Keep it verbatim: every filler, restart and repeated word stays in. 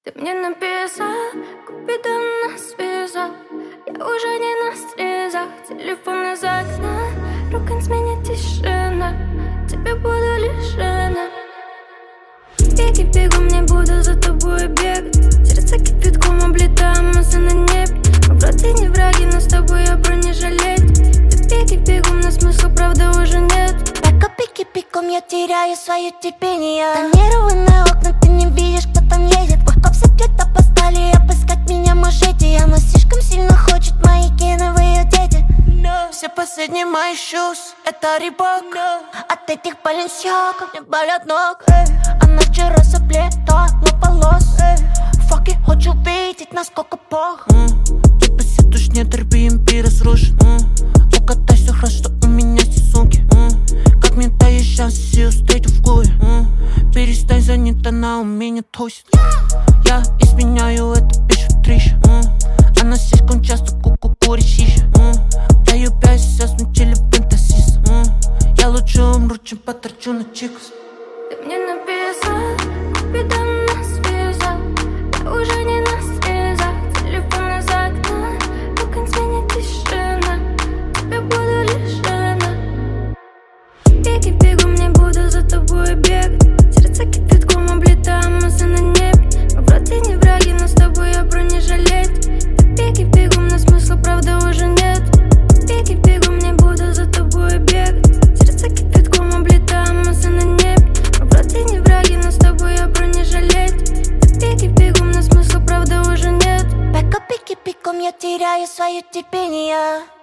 Ты мне написал, Купидон нас связал. Я уже не на срезах, телефон из окна, рук сменит тишина, тебе буду лишена. Беги, бегу, не буду за тобой бегать. Сердце кипятком облетаем, мысли на небе. Мы вроде не враги, но с тобой я бронежилет. Ты беги, бегом, но смысла правда уже нет. Так пики пиком я теряю свое терпение. Тонированные окна, ты не видишь, кто там едет. Легко все где-то постали обыскать меня можете. Она слишком сильно хочет мои гены в ее дети. No. Все последние мои shoes, это Рибок. No. От этих Balenciaga мне болят ног. Hey. Она вчера соплетала волос. Hey. Факи, хочу видеть, насколько плохо. mm. Типа сидишь, нет, Airbnb разрушен. mm. Укатай, все хорошо, у меня все сумки. mm. Как мне доезжать, сил встретил в клубе. mm. Перестань, занята, она у меня тусит. Я изменяю, это пишет Триша. mm. Она слишком часто ку-ку курит шиша. mm. Даю пять, сейчас мы чили в фэнтасис. mm. Я лучше умру, чем потрачу на чикс. Ты мне написал, Купидон нас связал. Я уже не на срезах, телефон из окна, рук сменит тишина, тебе буду лишена. Беги, бегом, не буду за тобой бегать. Сердце кипятком облетаем, мысли на небе. Мы вроде не враги, но с тобой я бронежилет. Ты беги, бегом, но смысла правда уже нет. Беги, бегом, не буду за тобой бегать. Сердце кипятком облетаем, мысли на небе. Мы вроде не враги, но с тобой я бронежилет. Ты беги, бегом, но смысла правда уже нет. Так пики пиком я теряю свое терпение.